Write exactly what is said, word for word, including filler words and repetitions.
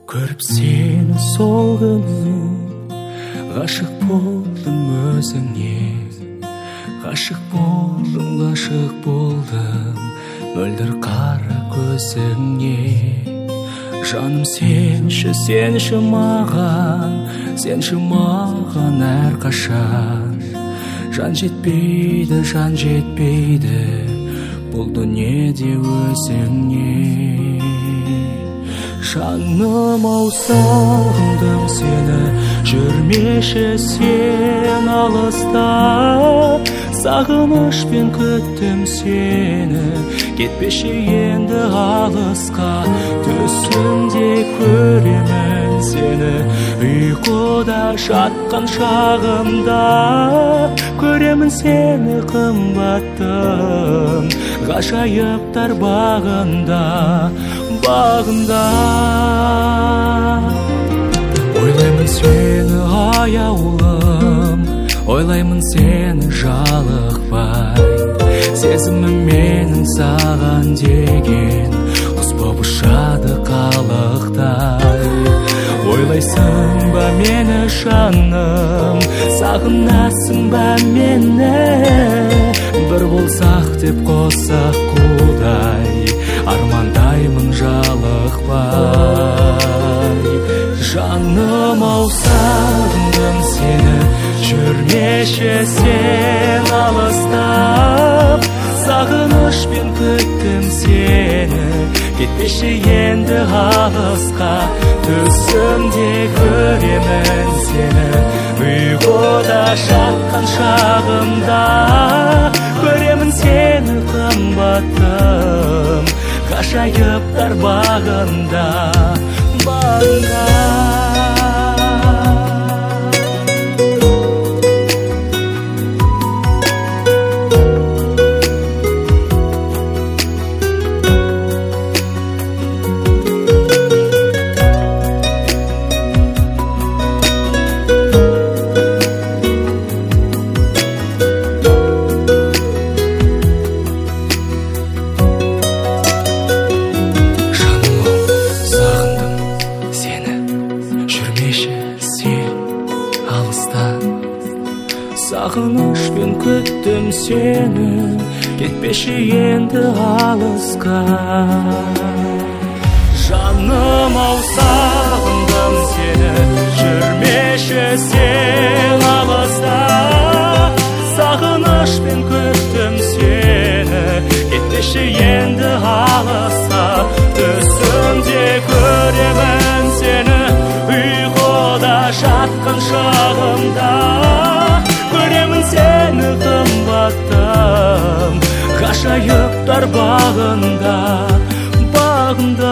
Көріп сені сол күні ғашық болдым өзіңе, ғашық болдым, ғашық болдым мөлдір қара көзіңе. Жаным сенші, сенші маған, сенші маған әрқашан. Жан жетпейді, жан жетпейді бұл дүниеде өзіңе. Жаным-ау сағындым сені, жүрмеші сен алыста. Сағынышпен күттім сені, кетпеші енді алысқа. Түсімде көремін сені, ұйқыда жатқан шағымда. Көремін сені қымбаттым, ғажайыптар бағында, бағында. Ойлаймын сені аяулым, ойлаймын сені жалықпай. Сезімім менің саған деген құс боп ұшады қалықтай. Ойлайсың ба мені жаным, сағынасың ба мені? Бір болсақ деп қоссақ құдай, армандаймын жалықпай. Жаным-ау сағындым сені, жүрмеші сен алыстап. Сағынышпен күттім сені, кетпеші енді алысқа. Түсімде көремін сені, ұйқыда жатқан шағымда. Көремін сені қымбаттым, ғажайыптар бағында, бағында. Сағынышпен күттім сені, кетпеші енді алысқа. Жаным-ау сағындым сені, жүрмеші сен алыста. Сағынышпен күттім сені, кетпеші енді алысқа. Түсімде көремін сені, ұйқыда жатқан шағымда. Көремін сені қымбаттым, ғажайыптар бағында, бағында.